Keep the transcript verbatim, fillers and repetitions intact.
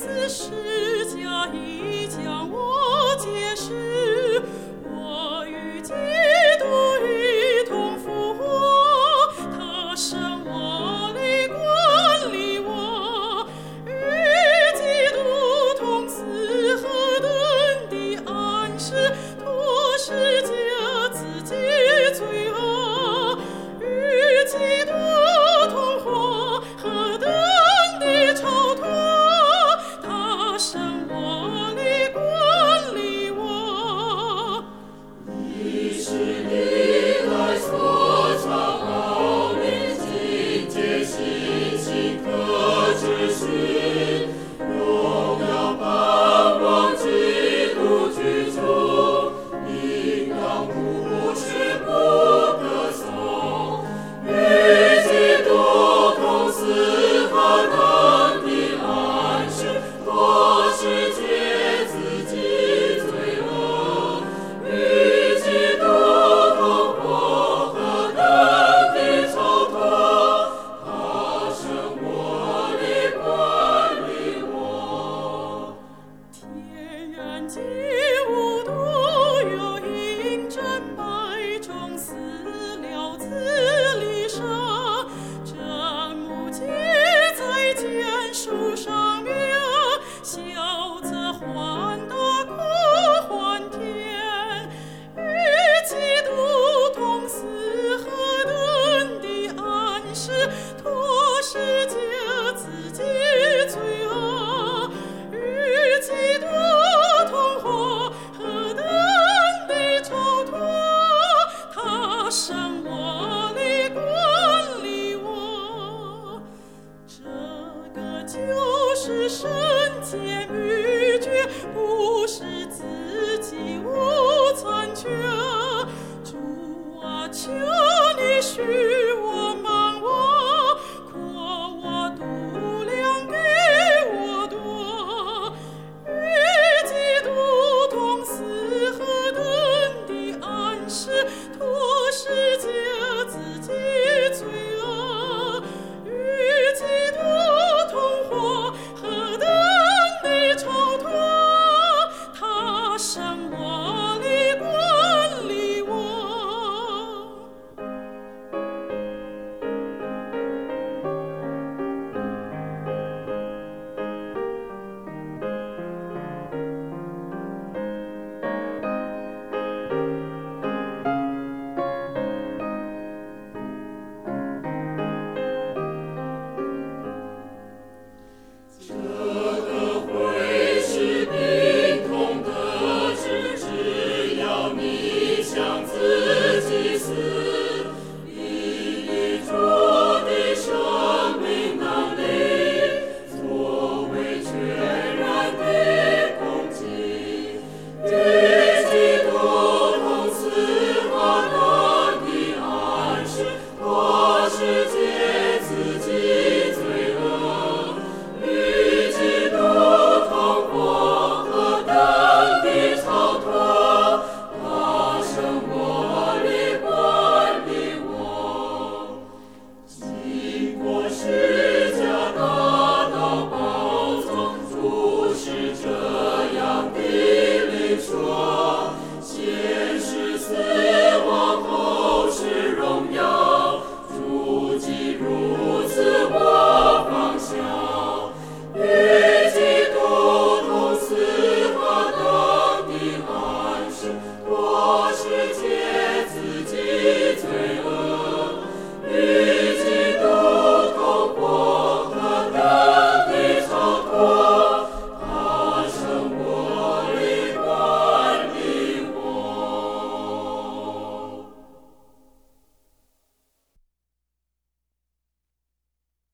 此世家已将我解释，我与基督一同复活，他生我里，管理我，与基督同死，何等的安适，脱世界自己罪恶，与基督同活，何等的超脱，他生我里，管理我。 你是历来所常奥秘，境界信心可知识，荣耀盼望基督居住，应当无耻不可颂，与基督同死，何等的安适，脱世界自己罪恶，与基督同活，何等的超脱，他生我里，管理我。 天然景物都有印证，百种饲料自里生，真母记在简书上面，小则还大，可还天，与基督同死，何等的安适，脱世界自己罪恶，与基督同活，何等的超脱，他生我里，管理我。这个就是圣洁秘诀，不